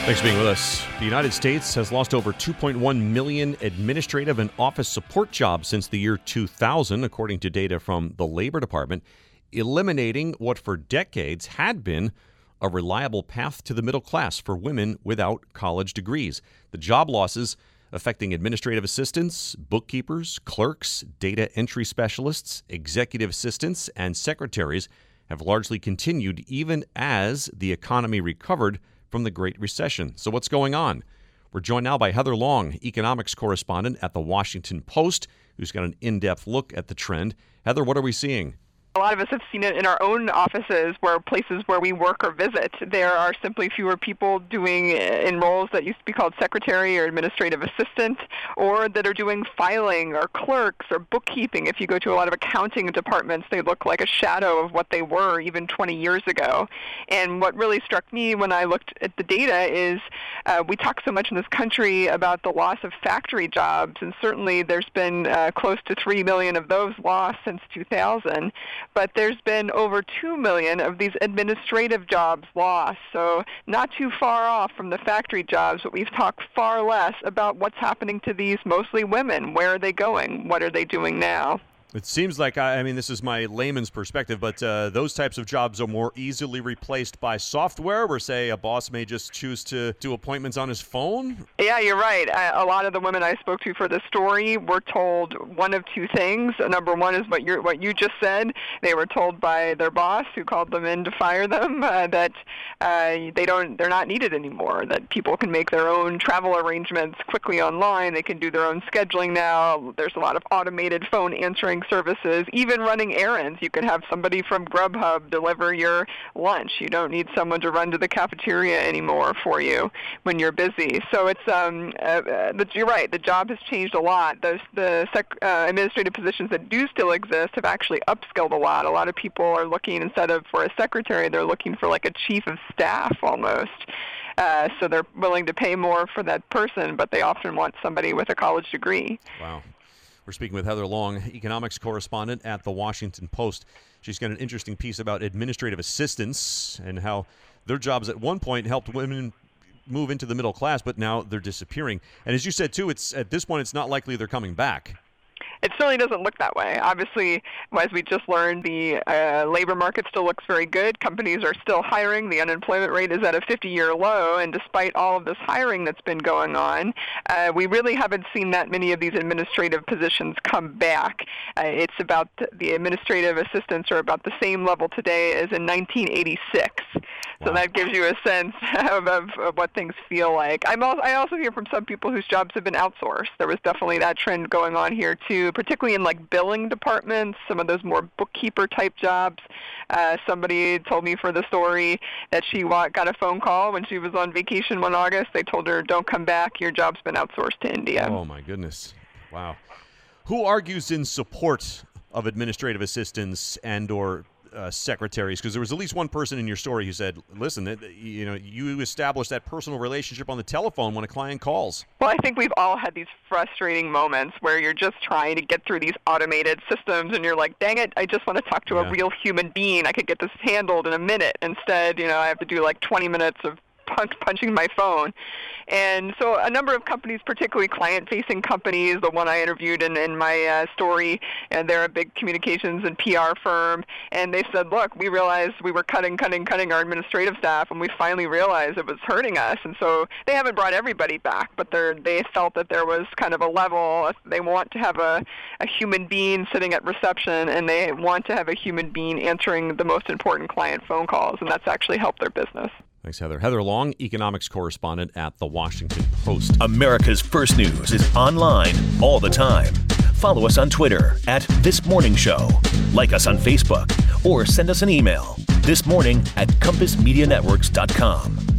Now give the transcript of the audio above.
Thanks for being with us. The United States has lost over 2.1 million administrative and office support jobs since the year 2000, according to data from the Labor Department, eliminating what for decades had been a reliable path to the middle class for women without college degrees. The job losses affecting administrative assistants, bookkeepers, clerks, data entry specialists, executive assistants, and secretaries have largely continued even as the economy recovered from the Great Recession. So what's going on? We're joined now by Heather Long, economics correspondent at The Washington Post, who's got an in-depth look at the trend. Heather, what are we seeing? A lot of us have seen it in our own offices, places where we work or visit. There are simply fewer people doing in roles that used to be called secretary or administrative assistant, or that are doing filing or clerks or bookkeeping. If you go to a lot of accounting departments, they look like a shadow of what they were even 20 years ago. And what really struck me when I looked at the data is we talk so much in this country about the loss of factory jobs, and certainly there's been close to 3 million of those lost since 2000. But there's been over 2 million of these administrative jobs lost, so not too far off from the factory jobs, but we've talked far less about what's happening to these mostly women. Where are they going? What are they doing now? It seems like, this is my layman's perspective, but those types of jobs are more easily replaced by software where, say, a boss may just choose to do appointments on his phone? Yeah, you're right. A lot of the women I spoke to for this story were told one of two things. Number one is what you just said. They were told by their boss, who called them in to fire them, that they're not needed anymore, that people can make their own travel arrangements quickly online. They can do their own scheduling now. There's a lot of automated phone answering services, even running errands. You can have somebody from Grubhub deliver your lunch. You don't need someone to run to the cafeteria anymore for you when you're busy. So it's you're right. The job has changed a lot. The administrative positions that do still exist have actually upskilled a lot. A lot of people are looking, instead of for a secretary, they're looking for like a chief of staff almost. So they're willing to pay more for that person, but they often want somebody with a college degree. Wow. We're speaking with Heather Long, economics correspondent at The Washington Post. She's got an interesting piece about administrative assistants and how their jobs at one point helped women move into the middle class, but now they're disappearing. And as you said, too, at this point, it's not likely they're coming back. It certainly doesn't look that way. Obviously, as we just learned, the labor market still looks very good. Companies are still hiring. The unemployment rate is at a 50-year low, and despite all of this hiring that's been going on, we really haven't seen that many of these administrative positions come back. It's about the administrative assistants are about the same level today as in 1986. So that gives you a sense of what things feel like. I also hear from some people whose jobs have been outsourced. There was definitely that trend going on here, too, particularly in like billing departments, some of those more bookkeeper-type jobs. Somebody told me for the story that she got a phone call when she was on vacation one August. They told her, don't come back. Your job's been outsourced to India. Oh, my goodness. Wow. Who argues in support of administrative assistants and or secretaries? Because there was at least one person in your story who said, listen, you establish that personal relationship on the telephone when a client calls. Well, I think we've all had these frustrating moments where you're just trying to get through these automated systems and you're like, dang it, I just want to talk to a real human being. I could get this handled in a minute. Instead, I have to do like 20 minutes of punching my phone. And so a number of companies, particularly client-facing companies, the one I interviewed in my story, and they're a big communications and PR firm, and they said, look, we realized we were cutting our administrative staff, and we finally realized it was hurting us. And so they haven't brought everybody back, but they felt that there was kind of a level. They want to have a human being sitting at reception, and they want to have a human being answering the most important client phone calls, and that's actually helped their business. Thanks, Heather. Heather Long, economics correspondent at The Washington Post. America's First News is online all the time. Follow us on Twitter @ThisMorningShow. Like us on Facebook or send us an email thismorning@compassmedianetworks.com.